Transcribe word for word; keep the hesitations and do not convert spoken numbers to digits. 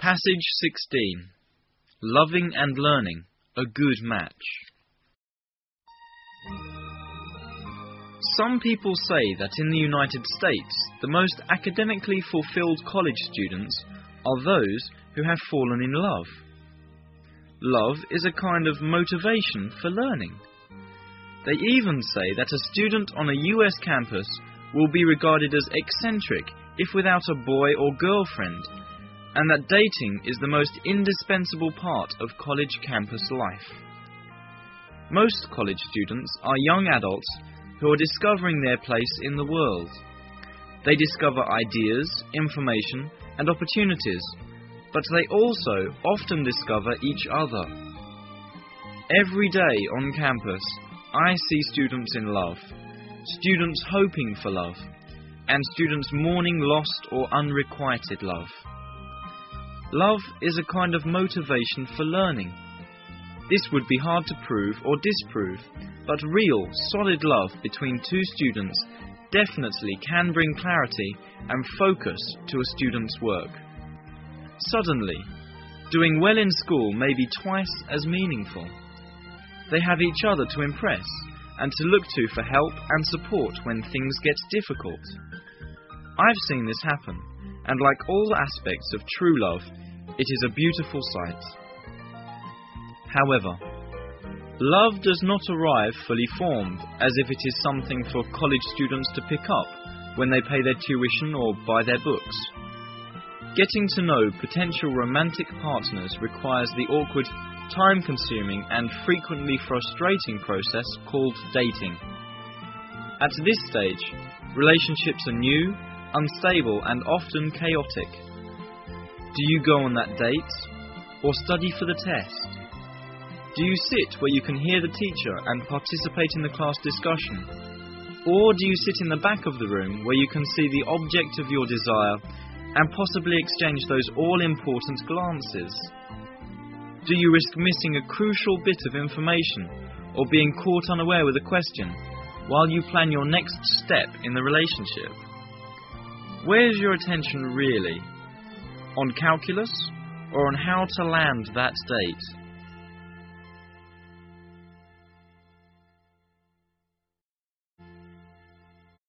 Passage sixteen. Loving and learning, a good match. Some people say that in the United States, the most academically fulfilled college students are those who have fallen in love. Love is a kind of motivation for learning. They even say that a student on a U S campus will be regarded as eccentric if without a boy or girlfriend, and that dating is the most indispensable part of college campus life. Most college students are young adults who are discovering their place in the world. They discover ideas, information, and opportunities, but they also often discover each other. Every day on campus, I see students in love, students hoping for love, and students mourning lost or unrequited love. Love is a kind of motivation for learning. This would be hard to prove or disprove, but real, solid love between two students definitely can bring clarity and focus to a student's work. Suddenly, doing well in school may be twice as meaningful. They have each other to impress and to look to for help and support when things get difficult. I've seen this happen, and like all aspects of true love, it is a beautiful sight. However, love does not arrive fully formed, as if it is something for college students to pick up when they pay their tuition or buy their books. Getting to know potential romantic partners requires the awkward, time-consuming and frequently frustrating process called dating. At this stage, relationships are new, unstable and often chaotic. Do you go on that date, or study for the test? Do you sit where you can hear the teacher and participate in the class discussion? Or do you sit in the back of the room where you can see the object of your desire and possibly exchange those all-important glances? Do you risk missing a crucial bit of information or being caught unaware with a question while you plan your next step in the relationship? Where's your attention really? On calculus or on how to land that date?